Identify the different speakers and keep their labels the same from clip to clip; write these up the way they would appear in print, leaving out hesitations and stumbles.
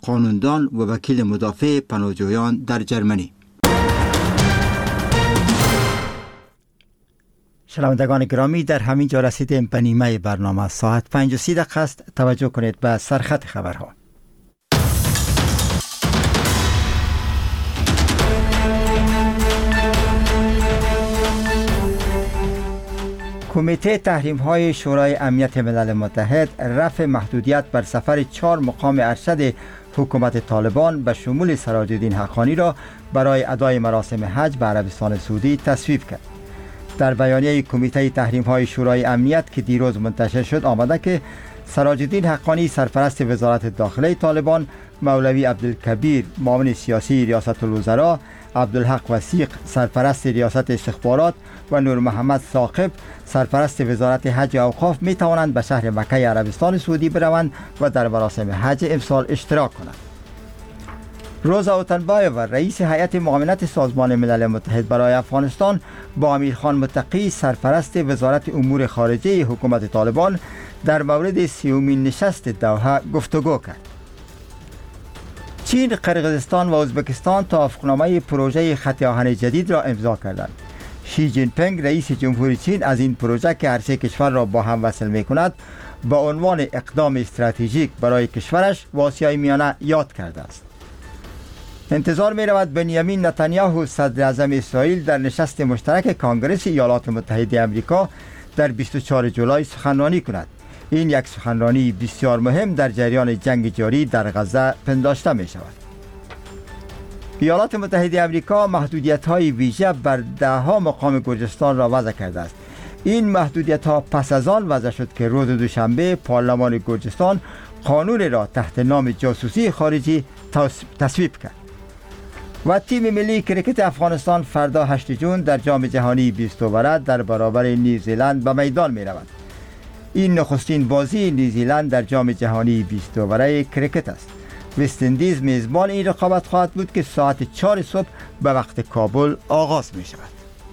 Speaker 1: قانوندان و وکیل مدافع پناهجویان در جرمنی. شنوندگان گرامی، در همین جا رسیدیم به نیمه برنامه. ساعت 5:30 است. توجه کنید به سرخط خبرها. کمیته تحریم‌های شورای امنیت ملل متحد رفع محدودیت بر سفر 4 مقام ارشد حکومت طالبان به شمول سراج الدین حقانی را برای ادای مراسم حج به عربستان سعودی تصویب کرد. در بیانیه کمیته تحریم‌های شورای امنیت که دیروز منتشر شد آمده که سراج الدین حقانی سرپرست وزارت داخله طالبان، مولوی عبدالکبیر معاون سیاسی ریاست الوزراء، عبدالحق وثیق سرپرست ریاست استخبارات و نور محمد ثاقب سرپرست وزارت حج و اوقاف می توانند به شهر مکه عربستان سعودی بروند و در مراسم حج امسال اشتراک کنند. روزا اوتنبایووا رئیس هیئت معاونت سازمان ملل متحد برای افغانستان با امیرخان متقی سرپرست وزارت امور خارجه حکومت طالبان در مورد 30مین نشست دوحه گفتگو کرد. چین، قرقیزستان و ازبکستان توافقنامه پروژه خط آهن جدید را امضا کردند. شی جین پینگ رئیس جمهوری چین از این پروژه که هر سه کشور را با هم وصل می کند با عنوان اقدام استراتژیک برای کشورش و آسیای میانه یاد کرده است. انتظار می رود بنیامین نتانیاهو صدر اعظم اسرائیل در نشست مشترک کانگرس ایالات متحده آمریکا در 24 جولای سخنرانی کند. این یک سخنرانی بسیار مهم در جریان جنگ جاری در غزه پنداشته می شود. ایالات متحده آمریکا محدودیت‌های ویژه بر 10 مقام گرجستان را وضع کرده است. این محدودیت‌ها پس از آن وضع شد که روز دوشنبه پارلمان گرجستان قانون را تحت نام جاسوسی خارجی تصویب کرد. و تیم ملی کرکت افغانستان فردا 8 جون در جام جهانی 20 اووره در برابر نیوزیلند به میدان می رود. این نخستین بازی نیوزیلند در جام جهانی 20 اووره کرکت است. وست اندیز میزبان این رقابت خواهد بود که ساعت 4 صبح به وقت کابل آغاز می شود.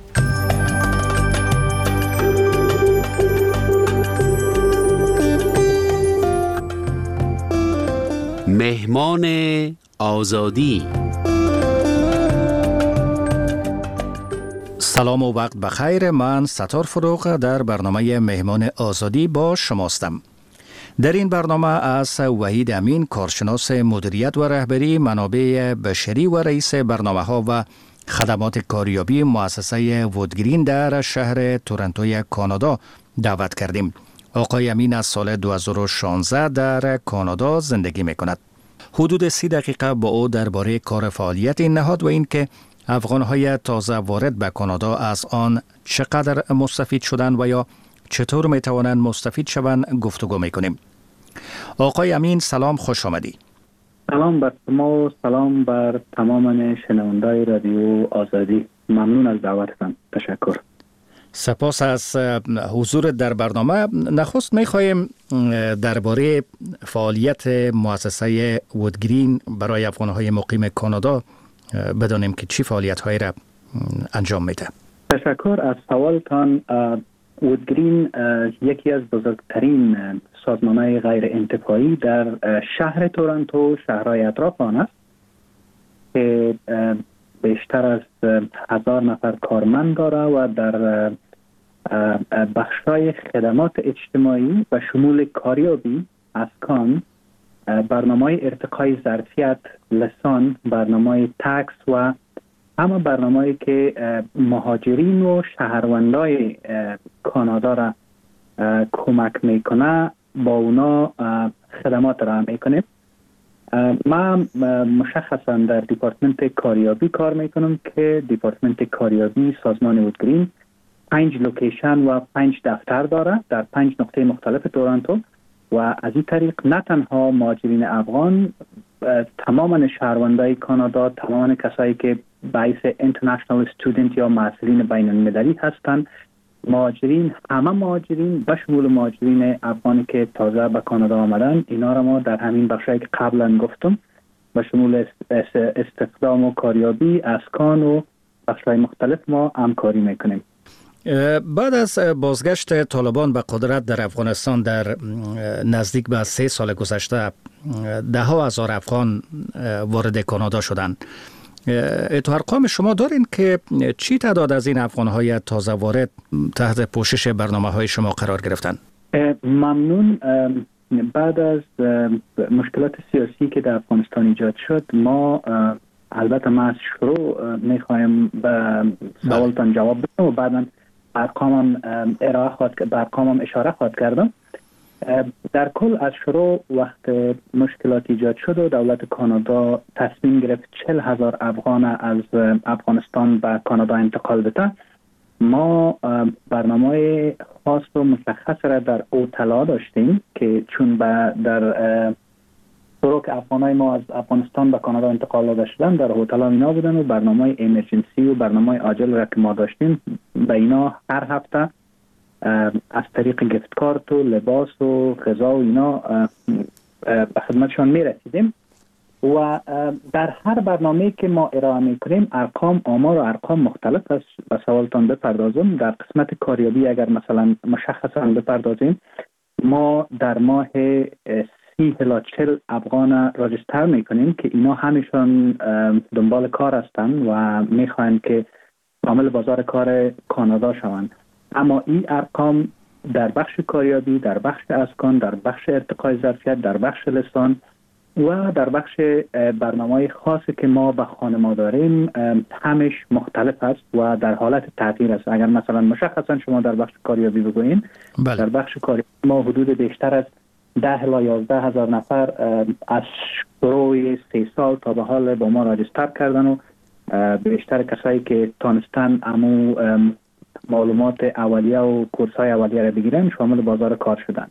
Speaker 2: مهمان آزادی.
Speaker 3: سلام و وقت بخیر. من ستار فروغ در برنامه مهمان آزادی با شماستم. در این برنامه از وحید امین، کارشناس مدیریت و رهبری منابع بشری و رئیس برنامه‌ها و خدمات کاریابی مؤسسه وودگرین در شهر تورنتوی کانادا دعوت کردیم. آقای امین از سال 2016 در کانادا زندگی می‌کند. حدود 30 دقیقه با او درباره کار فعالیت این نهاد و اینکه افغان‌های تازه وارد به کانادا از آن چقدر مستفید شدند و یا چطور می‌توانند مستفید شوند گفتگو می‌کنیم. آقای امین سلام، خوش آمدی.
Speaker 4: سلام بر شما و سلام بر تمام شنوندگان رادیو آزادی. ممنون از دعوتتان. تشکر.
Speaker 3: سپاس از حضور در برنامه. نخست می‌خوایم درباره فعالیت مؤسسه وودگرین برای افغان‌های مقیم کانادا بدانیم که چی فعالیت‌هایی را انجام میده.
Speaker 4: تشکر از سوالتان. وودگرین یکی از بزرگترین سازمان‌های غیر انتفاعی در شهر تورنتو، شهرهای اطراف آن است که بیشتر از 1000 نفر کارمند داره و در بخش‌های خدمات اجتماعی و شمول کاریابی، اسکان، برنامه‌های ارتقای ظرفیت، لسان، برنامه‌های تکس و همه برنامه‌ای که مهاجرین و شهروندای کانادا را کمک میکنه با اونا خدمات را میکنه. من مشخصا در دیپارتمنت کاریابی کار میکنم که دیپارتمنت کاریابی سازمان وودگرین 5 لوکیشن و 5 دفتر داره در 5 نقطه مختلف تورنتو و از این طریق نه تنها مهاجرین افغان، تماما شهروندای کانادا، تماما کسایی که باعث اینترنشنال استودنت یا محصلین بین المللی هستند، مهاجرین، همه مهاجرین به شمول مهاجرین افغانی که تازه به کانادا آمدن، اینا را ما در همین بخشایی که قبلا گفتم به شمول استخدام و کاریابی، اسکان و بخش‌های مختلف ما همکاری میکنیم.
Speaker 3: بعد از بازگشت طالبان به قدرت در افغانستان در نزدیک به 3 سال گذشته ده ها هزار افغان وارد کانادا شدند. تو ارقام شما دارین که چی تعداد از این افغان‌های تازه وارد تحت پوشش برنامه‌های شما قرار گرفتن؟
Speaker 4: ممنون. بعد از مشکلات سیاسی که در افغانستان ایجاد شد، ما البته ما از شروع میخوایم به سوالتان جواب بدم و بعدا ارقامم اشاره خواهد کردم. در کل از شروع وقت مشکلات ایجاد شد و دولت کانادا تصمیم گرفت 40,000 افغان از افغانستان به کانادا انتقال بده، ما برنامه خاص و مشخص را در اوتلا داشتیم که چون در طرق افغانای ما از افغانستان به کانادا انتقال داده شدن در هتل اینا بودن و برنامه امرجنسی و برنامه عاجل را که ما داشتیم به اینا هر هفته از طریق گفت کارت و لباس و غذا و اینا به خدمتشان میرسیدیم و در هر برنامه که ما ارائه میکنیم آمار و ارقام مختلف است. به سوالتان بپردازم. در قسمت کاریابی اگر مثلا مشخصا بپردازیم، ما در ماه 30 الی 40 افغان راجستر میکنیم که اینا همیشون دنبال کار هستند و میخواین که عامل بازار کار کانادا شوند. اما این ارقام در بخش کاریابی، در بخش اسکان، در بخش ارتقای ظرفیت، در بخش لسان و در بخش برنامه خاصی که ما به خانما داریم همش مختلف است و در حالت تغییر است. اگر مثلا مشخصا شما در بخش کاریابی بگوییم، در بخش کاریابی ما حدود بیشتر از 10 الی 11 هزار نفر از شروع 3 سال تا به حال با ما راجستر کردن و بیشتر کسایی که تانستن امو معلومات اولیه و کورس‌های اولیه را بگیرن شامل بازار کار شدن.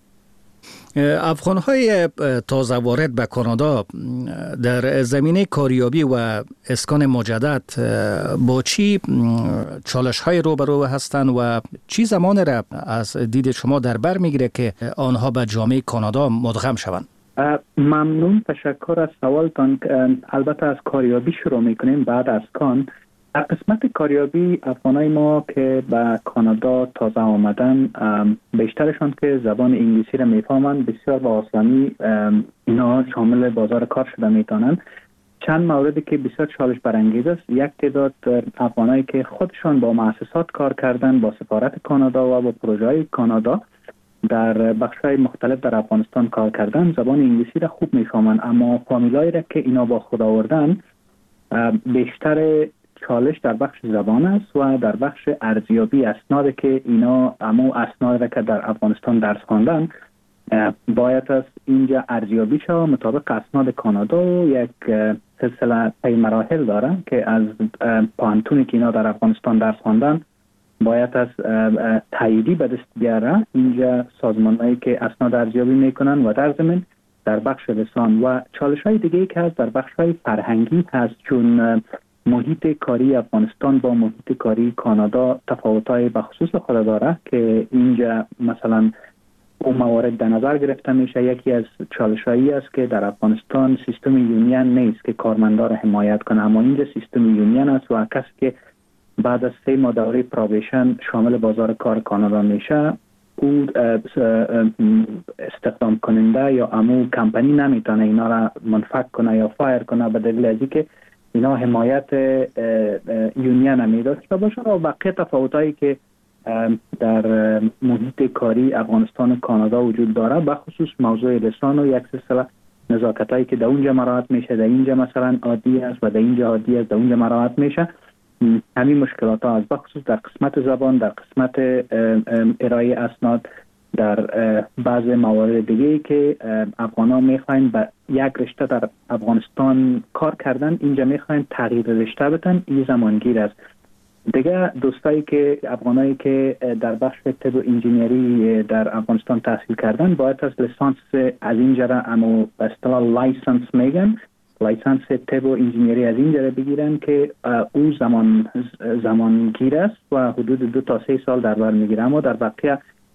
Speaker 3: افغان‌های تازه وارد به کانادا در زمینه کاریابی و اسکان مجدد با چی چالش‌های روبرو هستند و چی زمان را از دید شما در بر میگیره که آنها به جامعه کانادا مدغم شوند؟
Speaker 4: ممنون، تشکر از سوالتان. البته از کاریابی شروع میکنیم بعد از کان. در قسمت کاریابی افغانای ما که به کانادا تازه آمدن، بیشترشان که زبان انگلیسی را میفهمند، بسیار با آسانی اینا شامل بازار کار شده میتونن. چند موردی که بسیار چالش برانگیز است، یک تعداد افغانایی که خودشان با مؤسسات کار کردن، با سفارت کانادا و با پروژه‌های کانادا در بخش‌های مختلف در افغانستان کار کردن، زبان انگلیسی را خوب میفهمند، اما فامیلایی را که اینا با خود آوردن بیشتر چالش در بخش زبان است و در بخش ارزیابی اسناد که اینا امو اسناد را که در افغانستان درس خواندن باید از اینجا ارزیابی شود مطابق اسناد کانادا و یک سلسله طی مراحل داره که از پانتونی که اینا در افغانستان درس خواندن باید از تاییدی به دست بیاره اینجا سازمانایی که اسناد ارزیابی میکنن و در ضمن در بخش لسان و چالش های دیگه که هست در بخش های فرهنگی هست، چون محیط کاری افغانستان با محیط کاری کانادا تفاوت‌های بخصوص خود داره که اینجا مثلا اون موارد در نظر گرفته میشه. یکی از چالش‌هایی است که در افغانستان سیستم یونین نیست که کارمندا را حمایت کنه، اما اینجا سیستم یونین است و کسی که بعد از 3 ماه دوره پروبیشن شامل بازار کار کانادا میشه، او استخدام کننده یا امو کمپانی نمیتونه اینا را منفک کنه یا فایر کنه به دلیل از اینکه اینا حمایت یونین میداشته باشه. و بقیه تفاوتایی که در محیط کاری افغانستان و کانادا وجود داره، به خصوص موضوع لسان و یک سلسله نزاکتایی که در اونجا مراعات میشه، در اینجا مثلا عادی است و در اینجا عادی است، در اونجا مراعات میشه. همین مشکلات ها از بخصوص در قسمت زبان، در قسمت ارائه اسناد، در بعض موارد دیگه که افغانا میخواین به یک رشته در افغانستان کار کردن، اینجا میخواین تغییر رشته بدن، این زمانگیر است. دیگه دوستایی که افغانایی که در بخش طب و انجینیری در افغانستان تحصیل کردن باید از لیسانس از اینجا را امو به اصطلاح لایسنس میگن، لایسنس طب و انجینیری از اینجا را بگیرن که او زمانگیر است و حدود 2 تا 3 سال در بر میگیره. اما در بقیه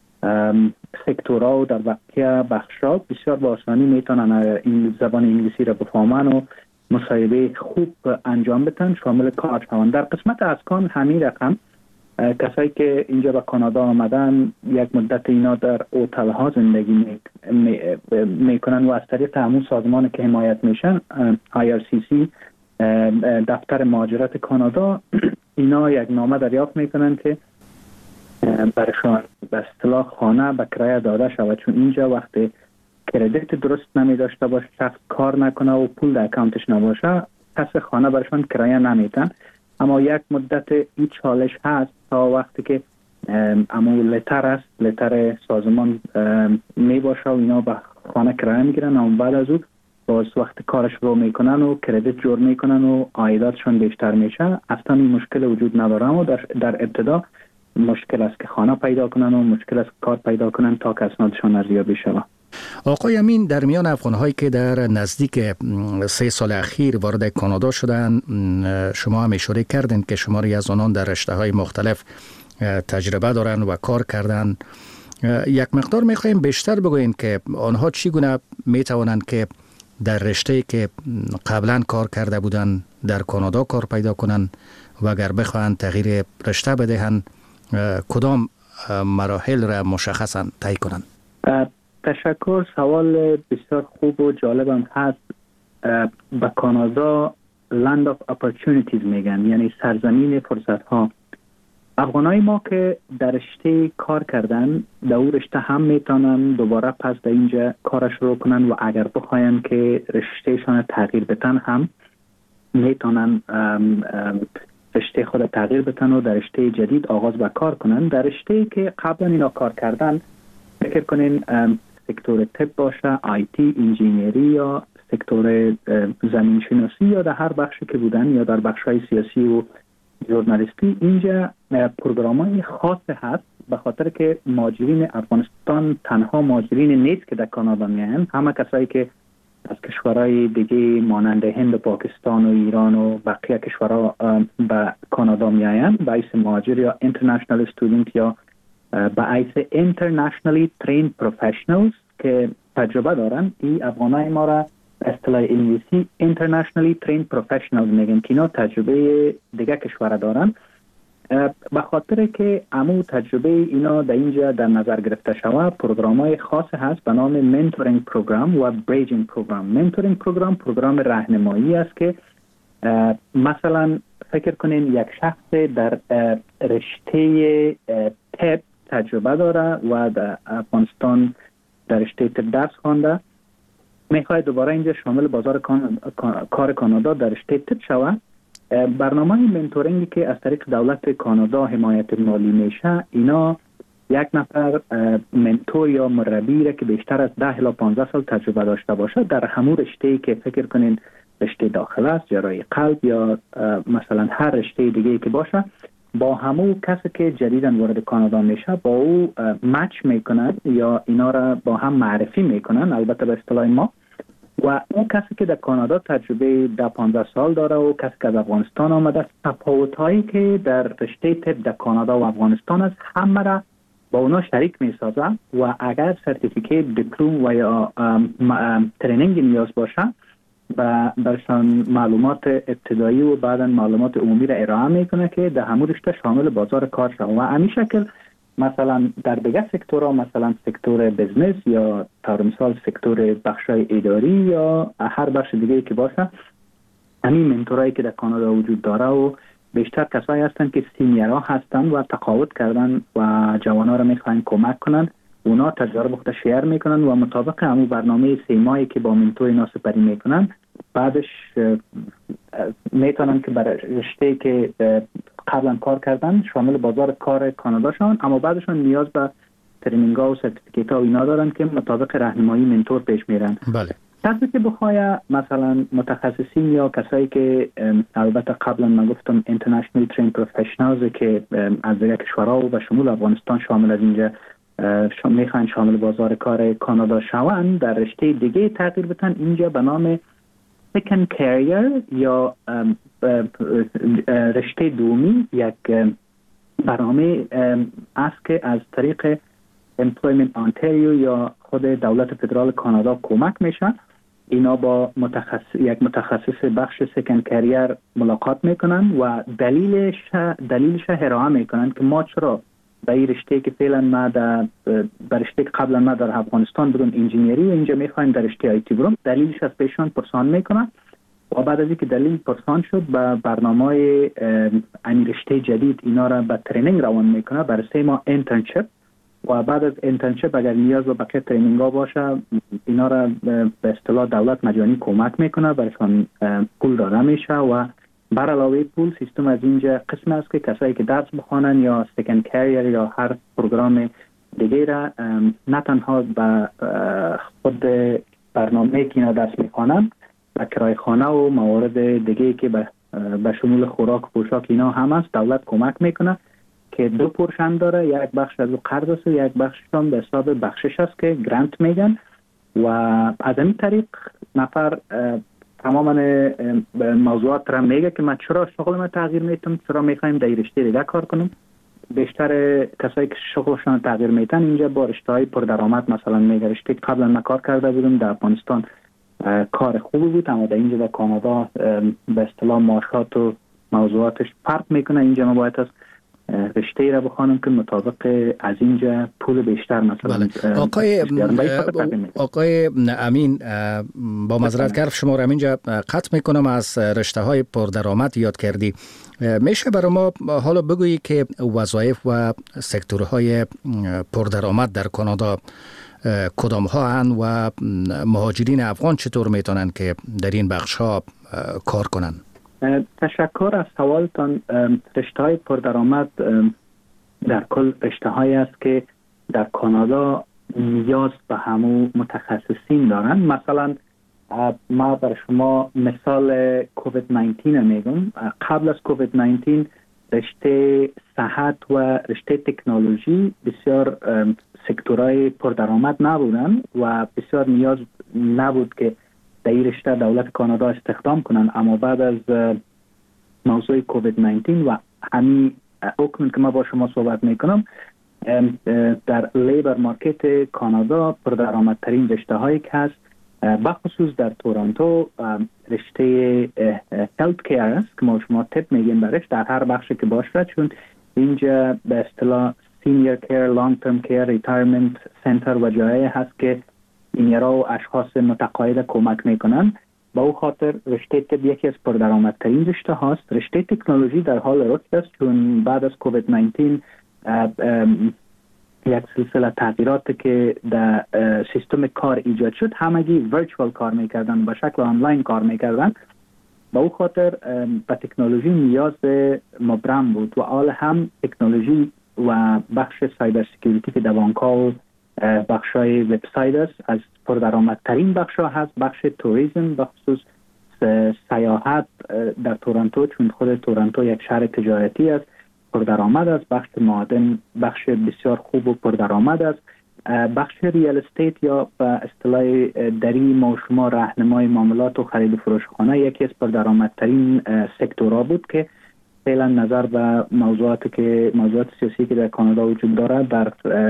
Speaker 4: سکتورها و در بقیه بخشا بسیار با آسانی میتونن این زبان انگلیسی را بفهمن و مصاحبه خوب انجام بدن، شامل کار شوند. در قسمت اسکان همین رقم کسایی که اینجا به کانادا آمدن یک مدت اینا در هتل ها زندگی میکنن و از طریق همون سازمان که حمایت میشن IRCC دفتر مهاجرت کانادا اینا یک نامه دریافت میکنن که برشان به اصطلاح خانه به کرایه داده شود، چون اینجا وقتی کردیت درست نمی داشته باشه، شخص کار نکنه و پول در اکانتش نباشه، پس خانه برشان کرایه نمیتن. اما یک مدت این چالش هست تا وقتی که اما لتر است، لتر سازمان می باشه و اینا به خانه کرایه میگیرن، اما بعد از او باز وقت کارش رو میکنن و کردیت جور میکنن و عایداتشون بیشتر میشه. اصلا این مشکل وجود نداره، اما در ابتدا مشکل است که خانه پیدا کنن و مشکل است کار پیدا کنن تا که اسنادشون ارزیابی شود.
Speaker 3: آقای امین، در میان افغان‌هایی که در نزدیک 3 سال اخیر وارد کانادا شدن، شما هم اشاره کردین که شماری از آنان در رشته‌های مختلف تجربه دارن و کار کردن. یک مقدار می‌خوایم بیشتر بگوین که آنها چگونه می‌توانند که در رشته‌ای که قبلا کار کرده بودن در کانادا کار پیدا کنن و اگر بخواهند تغییر رشته بدهند کدام مراحل را مشخصاً طی کنند؟
Speaker 4: تشکر. سوال بسیار خوب و جالبم هست. به کانادا Land of Opportunities میگن، یعنی سرزمین فرصت ها. افغانای ما که در رشته کار کردن در اون رشته هم میتونن دوباره پس در اینجا کارش رو کنن و اگر بخواین که رشتهشان تغییر بتن هم میتونن رشته خود تغییر بتن و در رشته جدید آغاز به کار کنن. در رشته که قبلا اینا کار کردن فکر کنین سکتور طب باشه، آیتی، انجینیری یا سکتور زمین شناسی یا در هر بخشی که بودن یا در بخش‌های سیاسی و ژورنالیستی، اینجا پروگرام‌های خاص هست به خاطر که مهاجرین افغانستان تنها مهاجرین نیست که در کانادا میان، همه کسایی که از کشورهای دیگه مانند هند و پاکستان و ایران و بقیه کشورها به کانادا میآیند به حیث مهاجر یا اینترنشنال استودنت یا به حیث internationally trained professionals که تجربه دارن. این افغانای ما را اصطلاح انگلیسی internationally trained professionals میگن که اینا تجربه دیگه کشور دارن. به خاطر که امو تجربه اینا در اینجا در نظر گرفته شود، پروگرام‌های خاص هست به نام منتورینگ پروگرام و بریجینگ پروگرام. منتورینگ پروگرام راهنمایی است که مثلا فکر کنین یک شخص در رشته طب تجربه داره و در افغانستان در رشته طب درس خوانده، میخواد دوباره اینجا شامل بازار کار کانادا در رشته طب شود. برنامه منتورینگی که از طریق دولت کانادا حمایت مالی میشه، اینا یک نفر منتور یا مربی را که بیشتر از 10 الی 15 سال تجربه داشته باشه در همون رشته‌ای که فکر کنین رشته داخل است، جراحی قلب یا مثلا هر رشته دیگه که باشه، با همون کسی که جدیداً وارد کانادا میشه با او مچ میکنن یا اینا را با هم معرفی میکنن، البته به اصطلاح ما. و اون کسی که در کانادا تجربه 10-15 سال داره و کسی که از افغانستان آمده، تفاوت‌هایی که در رشته طب در کانادا و افغانستان است همه را با اونا شریک میسازه و اگر سرتیفیکیت، دیپلم و یا ترینینگ نیاز باشه و برشان معلومات ابتدایی و بعدا معلومات عمومی را ارائه میکنه که در همون رشته شامل بازار کار شود. و همین شکل مثلا در دیگه سکتورها، مثلا سکتور بزنس یا طور مثال سکتور بخشای اداری یا هر بخش دیگه که باشه، همین منتورایی که در کانادا وجود داره و بیشتر کسایی هستن که سینیرها هستن و تقاعد کردن و جوانا را میخواین کمک کنن، اونا تجربه خود شیر میکنن و مطابق همون برنامه 3 ماهی که با منتور اینا سپری میکنن، بعدش میتونن که برای رشته که قبلا کار کردن شامل بازار کار کانادا شون، اما بعدشون نیاز به ترینینگ ها و سرتیفیکیت ها اینا دارن که مطابق راهنمایی منتور پیش میرن.
Speaker 3: بله.
Speaker 4: کسی که بخواه مثلا متخصصین یا کسایی که البته قبلا من گفتم internationally trained professionals که از دیگه کشورها و شمول افغانستان شامل از اینجا میخوان شامل بازار کار کانادا شوند، در رشته دیگه تغییر بدن، اینجا به نام second career یا رشته دومی یک برنامه است که از طریق Employment Ontario یا خود دولت فدرال کانادا کمک میشه اینا با یک متخصص بخش سکند کریر ملاقات میکنن و دلیلش ارائه میکنن که ما چرا به این رشته که فعلا ما در رشته که قبلا ما در افغانستان بودم انجینیری و اینجا میخوایم در رشته آیتی برم، دلیلش از پیشان پرسان میکنن و بعد از اینکه دلیل پرسان شد به برنامه این رشته جدید اینا را به ترینینگ روان میکنه برای ما انترنشپ و بعد از انترنشپ اگر نیاز به بقیه ترینینگ ها باشه اینا را به اصطلاح دولت مجانی کمک میکنه، برایشان پول داده میشه و بر علاوه پول سیستم از اینجا قسم است که کسایی که درس بخوانن یا سکند کریر یا هر پروگرام دیگه را نه تنها به خود برنامه که اینا درس میخوانن و کرای خانه و موارد دیگه که به شمول خوراک و پوشاک اینا هم است، دولت کمک میکنه که دو پورشن داره، یک بخش از او قرض است و یک بخششان به حساب بخشش است که گرانت میگن و از این طریق نفر تماما موضوعات را میگه که من چرا شغل ما تغییر میتم، چرا میخوایم در رشته دیگه کار کنم. بیشتر کسایی که شغلشان تغییر میتن اینجا با رشته‌های پردرآمد مثلا میگه رشته قبلا من کار کرده بودم در افغانستان کار خوبی بود، اما در اینجا در کانادا به اصطلاح معاشات و موضوعاتش فرق میکنه. اینجا ما باید از رشته را بخوانم که مطابق از اینجا پول بیشتر مثلا.
Speaker 3: آقای امین، با معذرت کار شما را اینجا قطع میکنم، از رشته های پردرآمد یاد کردی. میشه برای ما حالا بگویی که وظایف و سکتورهای پردرآمد در کانادا کدام ها هستند و مهاجرین افغان چطور میتونن که در این بخش ها کار کنن؟
Speaker 4: تشکر از سوالتان. رشته های پردرآمد در کل رشته هایی است که در کانادا نیاز به همو متخصصین دارن. مثلا ما بر شما مثال کووید 19 میگم. قبل از کووید 19 رشته صحت و رشته تکنولوژی بسیار سکتورهای پردرآمد نبودن و بسیار نیاز نبود که در این رشته دولت کانادا استخدام کنن، اما بعد از موضوع کووید 19 و همین حکم که ما با شما صحبت میکنم در لیبر مارکت کانادا پردرآمدترین رشته هایی که هست بخصوص در تورنتو رشته هلت کیر است که ما شما تپ میگیم برش در هر بخشی که باشه، چون اینجا به اصطلاح سینیر کیر، لانگ ترم کیر، ریتایرمنت سنتر و جایی هست که اینیرا و اشخاص متقاعد کمک میکنن. با او خاطر رشته طب یکی از پردرآمدترین رشته هاست. رشته تکنولوژی در حال رشد است، چون بعد از کووید 19 یک سلسله تغییرات که در سیستم کار ایجاد شد، همگی ورچوال کار میکردن، به شکل آنلاین کار میکردن. با او خاطر به تکنولوژی نیاز مبرم بود و حال هم تکنولوژی و بخش سایبر سکیوریتی که در بانک‌ها و بخشای وبسایت است از پردرآمدترین بخش‌ها هست. بخش توریسم بخصوص سیاحت در تورنتو، چون خود تورنتو یک شهر تجارتی است، پردرآمد است. بخش معادن بخش بسیار خوب و پردرآمد است. بخش ریال استیت یا به اصطلاح دری ما شما راهنمای معاملات و خرید و فروش خانه یکی از پردرآمدترین سکتورها بود که فعلا نظر به موضوعات سیاسی که در کانادا وجود داره در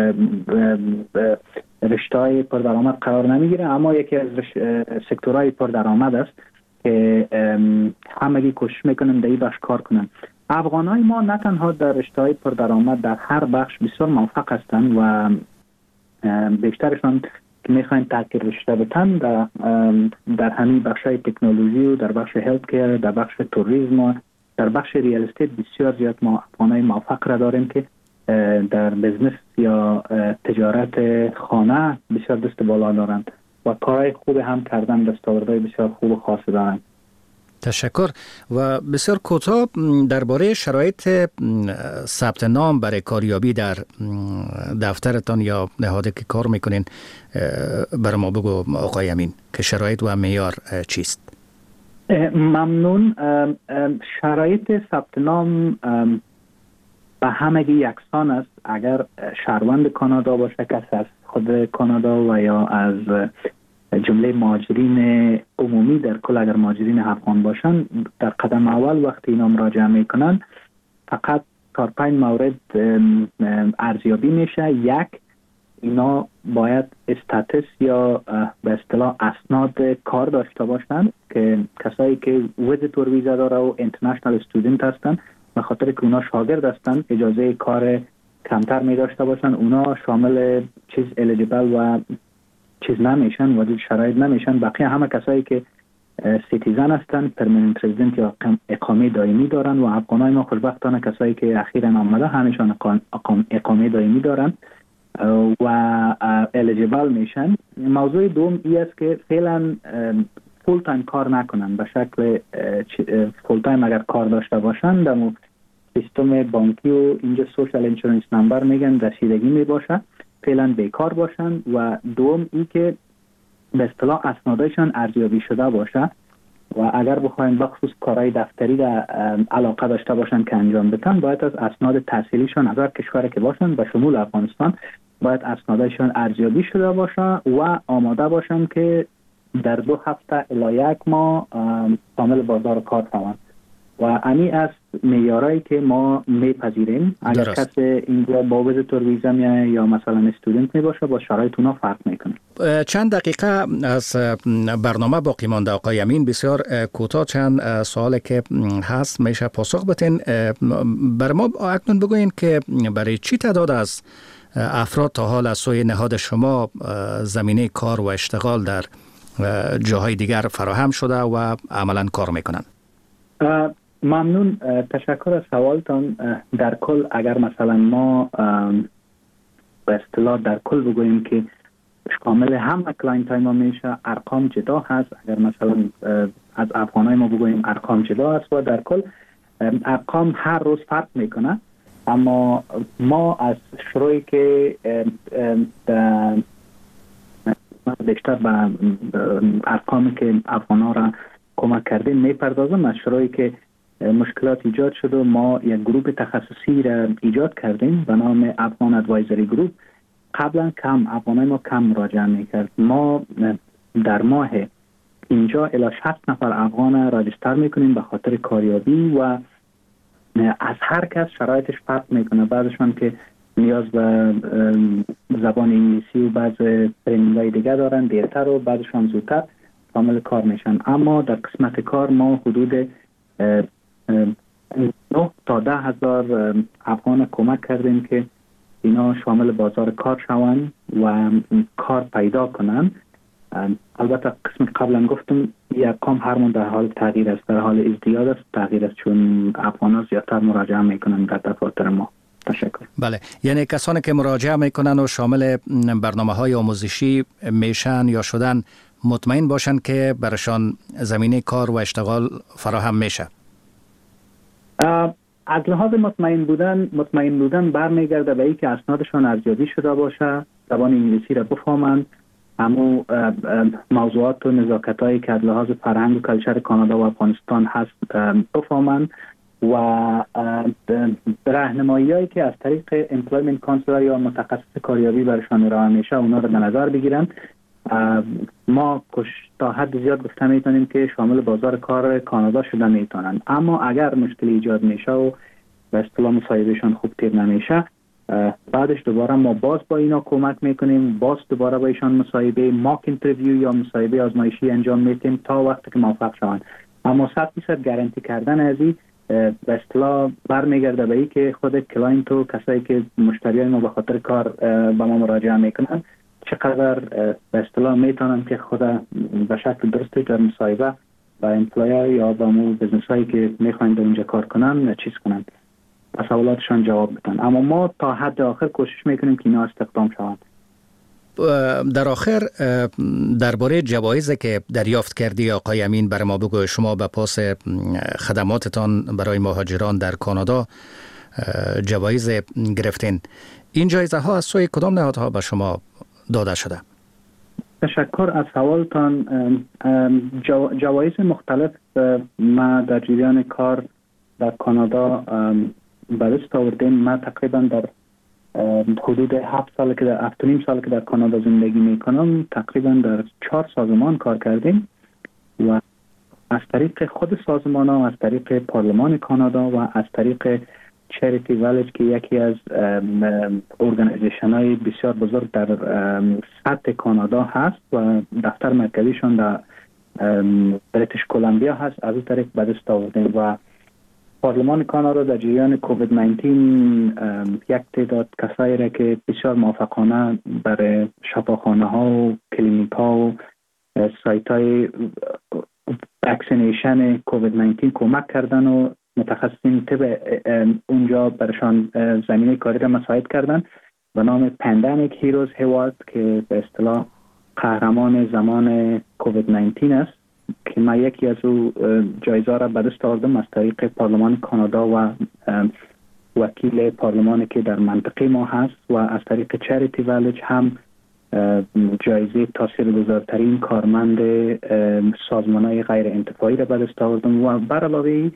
Speaker 4: رشته‌های پردرآمد قرار نمیگیره، اما یکی از سکتورهای پردرآمد است که همگی کوشش میکنن در این بخش کار کنن. افغانای ما نه تنها در رشته‌های پردرآمد در هر بخش بسیار موفق هستند و بیشترشان که میخواین تغییر رشته بتن در همین بخش‌های تکنولوژی و در بخش هلت کیر، در بخش توریسم و در بخش ریال استیت بسیار زیاد ما افغانای موفق را داریم که در بزنس یا تجارت خانه بسیار دست بالا دارند و کارهای خوب هم کردن، دستاوردهای بسیار خوب و خاص دارند.
Speaker 3: تشکر. و بسیار کوتاه درباره شرایط ثبت نام برای کاریابی در دفترتان یا نهادی که کار میکنین برای ما بگو آقای امین که شرایط و معیار چیست؟
Speaker 4: ممنون. شرایط ثبت نام به همگی یکسان است. اگر شهروند کانادا باشه، کس از خود کانادا و یا از جمله مهاجرین عمومی در کل، اگر مهاجرین افغان باشن، در قدم اول وقتی اینا مراجعه میکنن فقط 4-5 مورد ارزیابی میشه. یک، اینا باید استاتس یا به اصطلاح اسناد کار داشته باشند که کسایی که ویزیتور ویزا داره و اینترنشنال استودنت هستن، به خاطر که اونا شاگرد هستن اجازه کار کمتر می داشته باشن، اونا شامل چیز الیجیبل و چیز نمیشن و شرایط نمیشن. بقیه همه کسایی که سیتیزن هستن، پرمننت رزیدنت یا اقامه دائمی دارن و افغانای ما خوشبختانه کسایی که اخیراً آمده همشون اقامه دائمی دارن و الیجیبل میشن. موضوع دوم ای است که فعلا فول تایم کار نکنن، به شکل فول تایم اگر کار داشته باشن در سیستم بانکی و اینجا سوشال انشورنس نمبر میگن رسیدگی میباشه، فعلا بیکار باشن. و دوم ای که به اصطلاح اسنادشان ارزیابی شده باشه و اگر بخواین بخصوص کارهای دفتری را علاقه داشته باشن که انجام بدن، باید از اسناد تحصیلیشان از هر کشوری که باشن به شمول افغانستان باید اسنادشان ارزیابی شده باشه و آماده باشن که در 2 هفته الی 1 ماه کامل بازار کار شوند. و امی از معیارایی که ما میپذیریم. اگر کسی اینجا با ویزیتور ویزا میایه یا مثلا استودنت میباشه با شرایط اونا فرق میکنه.
Speaker 3: چند دقیقه از برنامه باقی مانده آقای امین، بسیار کوتاه چند سوالی که هست میشه پاسخ بتین. بر ما اکنون بگوین که برای چی تعداد از افراد تا حال از سوی نهاد شما زمینه کار و اشتغال در جاهای دیگر فراهم شده و عملا کار میکنن؟
Speaker 4: ممنون، تشکر از سوالتان. در کل اگر مثلا ما به اصطلاح در کل بگوییم که شامل همه کلاینت های ما میشه، ارقام جدا هست. اگر مثلا از افغانای ما بگوییم ارقام جدا هست و در کل ارقام هر روز فرق میکنه. اما ما از شروعی که بیشتر به ارقامی که افغانا را کمک کردیم میپردازم. از شروعی که مشکلات ایجاد شد و ما یک گروه تخصصی را ایجاد کردیم به نام افغان ادوایزری گروپ. قبلا افغانای ما کم مراجعه میکرد. ما در ماه اینجا الی 60 نفر افغان راجستر میکنیم به خاطر کاریابی و از هر کس شرایطش فرق میکنه. بعضشون که نیاز به زبان انگلیسی و بعض ترینینگ‌های دیگه دارن دیرتر و بعضشون زودتر کامل کار میشن. اما در قسمت کار ما حدود 9 تا 10 هزار افغان کمک کردیم که اینا شامل بازار کار شوند و کار پیدا کنن. البته قسم قبلا گفتم این ارقام هرمون در حال تغییر است، در حال ازدیاد است، تغییر است، چون افغان‌ها زیادتر مراجعه میکنن در دفاتر ما. تشکر.
Speaker 3: بله، یعنی کسانی که مراجعه میکنن و شامل برنامه‌های آموزشی میشن یا شدن مطمئن باشن که برشان زمینه کار و اشتغال فراهم میشه.
Speaker 4: از لحاظ مطمئن بودن برمیگرده به اینکه اسنادشان ارزیابی شده باشه، زبان انگلیسی را بفهمند، اما موضوعات و نزاکت‌هایی که از لحاظ فرهنگ و کلچر کانادا و افغانستان هست بفهمند و راهنمایی‌هایی که از طریق امپلویمنت کانسلر یا متخصص کاریابی برشان ارائه میشه اونا رو به نظر بگیرن. ما تا حد زیاد گفته میتونیم که شامل بازار کار کانادا شده میتونن. اما اگر مشکل ایجاد میشه و به اصطلاح مصاحبهشان خوب تیر نمیشه، بعدش دوباره ما باز با اینا کمک میکنیم، باز دوباره با ایشان مصاحبه ماک اینترویو یا مصاحبه آزمایشی انجام میدیم تا وقتی که موفق شوند. اما 100% گارانتی کردن از این به اصطلاح برمیگرده به این که خود کلاینت و کسایی که مشتریان ما به خاطر کار با ما مراجعه میکنن چقدر به اصطلاح میتونن که خود به شکل درستی در مصاحبه با امپلایر یا با مو بزنس هایی که میخواین در اونجا کار کنن چیز کنن، از سوالاتشان جواب بدن. اما ما تا حد آخر کوشش میکنیم که اینا استخدام شوند.
Speaker 3: در آخر درباره جوایزی که دریافت کردی آقای امین بر ما بگو. شما به پاس خدماتتان برای مهاجران در کانادا جوایز گرفتین. این جایزه ها از سوی کدام نهادها به شما داده شده؟
Speaker 4: تشکر از سوالتان. جوایز مختلف ما در جریان کار در کانادا به دست آوردیم. ما تقریبا در حدود 7 سال که در 7.5 سال که در کانادا زندگی میکنم تقریبا در 4 سازمان کار کردیم و از طریق خود سازمان ها، از طریق پارلمان کانادا و از طریق چریتی ویلیج که یکی از ارگانیزیشن های بسیار بزرگ در سطح کانادا هست و دفتر مرکزیشون در بریتیش کلمبیا هست، از این طریق به دست آوردیم و پارلمان کانادا در جریان کووید 19 یک تعداد کسایی را که بسیار موفقانه برای شفاخانه ها و کلینیک ها و سایت های واکسینیشن کووید 19 کمک کردن و متخصصین طب اونجا برشان زمینه کاری را مساعد کردن به نام پندمیک هیروز هیوارد که به اصطلاح قهرمان زمان کووید 19 است که من یکی از او جایزه را به دست آوردم از طریق پارلمان کانادا و وکیل پارلمانی که در منطقه ما هست و از طریق چریتی ویلیج هم جایزه تاثیرگذارترین کارمند سازمان‌های غیر انتفاعی را به دست آوردم و بر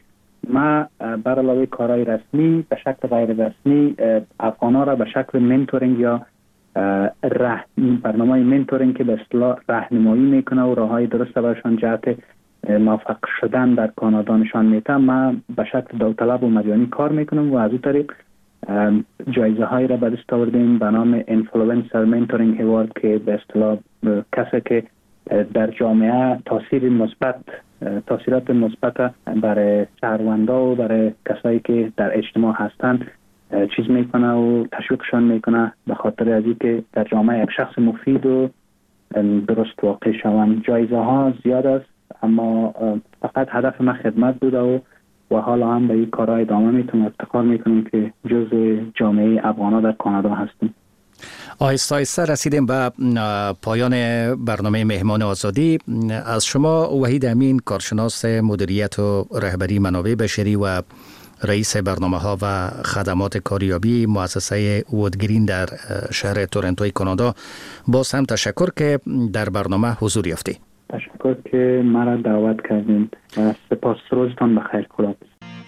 Speaker 4: علاوه کارهای رسمی به شکل غیر رسمی افغان‌ها را به شکل منتورینگ یا برنامه منتورینگ که به اصطلاح راهنمایی میکنه و راههای درست برشان جهت موفق شدن در کانادا نشان میده. من به شکل داوطلب و مجانی کار میکنم و از این طریق جایزه هایی را به دست آوردیم به نام اینفلوئنسر منتورینگ هیوارد که به اصطلاح کسی که در جامعه تاثیرات مثبت برای شهروندا و برای کسایی که در اجتماع هستند چیز میکنه و تشویقشان میکنه به خاطر از اینکه در جامعه یک شخص مفید و درست واقع شوند. جایزه ها زیاد است اما فقط هدف من خدمت بوده و حالا هم به این کارها ادامه میتونم. افتخار میکنم که جزء جامعه افغانا در کانادا هستیم.
Speaker 3: آهسته آهسته رسیدیم به پایان برنامه مهمان آزادی. از شما وحید امین، کارشناس مدیریت و رهبری منابع بشری و رئیس برنامه‌ها و خدمات کاریابی مؤسسه وودگرین در شهر تورنتوی کانادا، باز هم تشکر که در برنامه حضور یافتی.
Speaker 4: تشکر که مرا دعوت کردین و سپاس. روزتان بخیر. خداحافظ.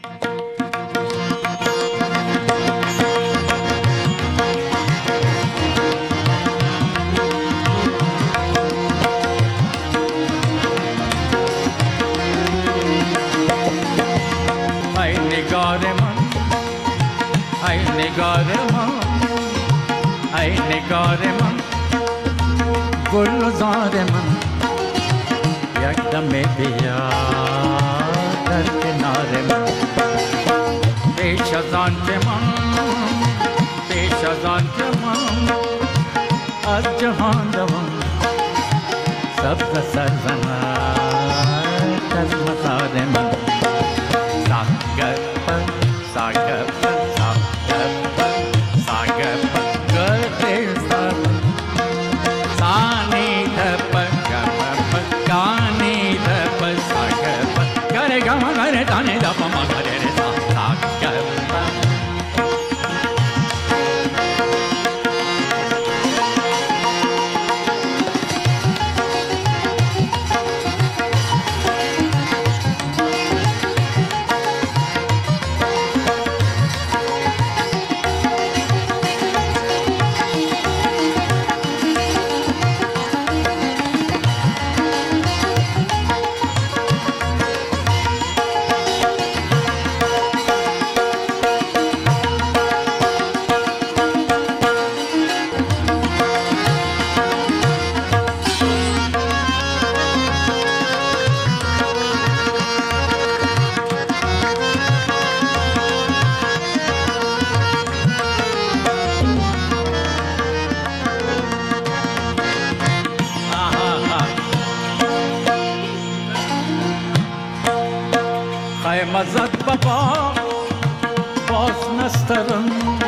Speaker 5: ای نگار من گلزار من یک دم بیا در کنار من پیش از آن که من از جهان دوم سبز سرزند از مزار من مزد بابا باز نسترم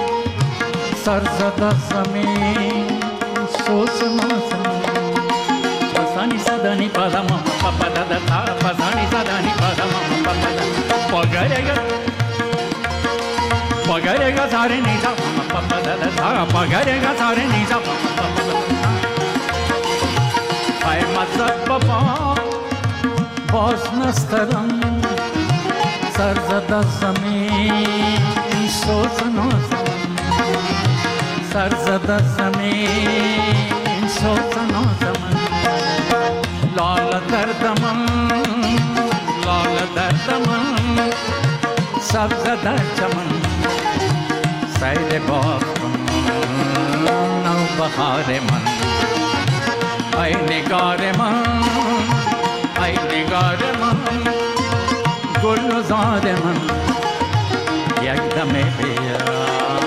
Speaker 5: سرزده زمین سوز مازم پسانی زدانی پادم پاپا دادا تا پسانی زدانی پادم پاپا دادا پاگرگا ساره نیزا پاپا دادا تا پاگرگا ساره نیزا پاپا دادا ای مزد بابا باز نسترم سرزده زمین سوز نازم سرزده زمین سوز نازم لال دردم سبز در چمن سیر باغ کن نوبهار من ای نگار من ای نگار من گلزار من یک دم بیا